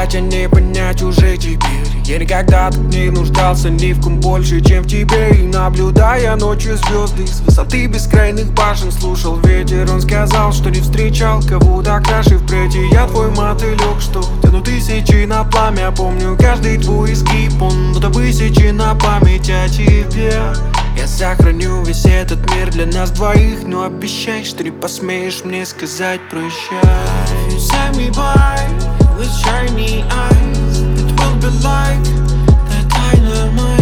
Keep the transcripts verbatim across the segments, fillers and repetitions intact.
понять, а не понять уже теперь. Я никогда так не нуждался ни в ком больше, чем в тебе. И наблюдая ночью звезды с высоты бескрайних башен, слушал ветер, он сказал, что не встречал кого так краше впредь. И я твой мотылек, что тяну тысячи на пламя. Помню каждый твой изгиб, он будто высечен на память о тебе. Я сохраню весь этот мир для нас двоих, но обещай, что не посмеешь мне сказать прощай. If you send me by with shiny eyes, it will be like the dynamite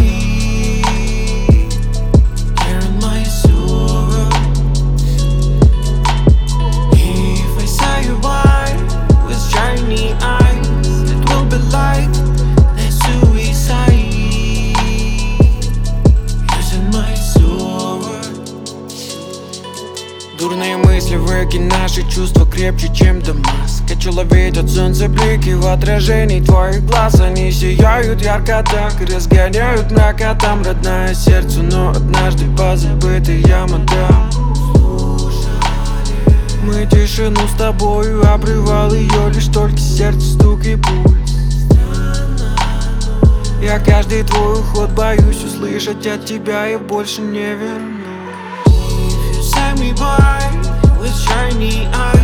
here in my soul. If I say goodbye with shiny eyes, it will be like the suicide. Дурные мысли выкинь, наши чувства крепче, чем Дамаск. Хочу ловить от солнца блики в отражении твоих глаз. Они сияют ярко так и разгоняют мрак, а там родное сердцу, но однажды позабытый я отдам. Мы тишину с тобою, обрывал ее лишь только сердце, стук и пульс. Я каждый твой уход боюсь услышать от тебя, я больше не вернусь. Send me by with shiny eyes.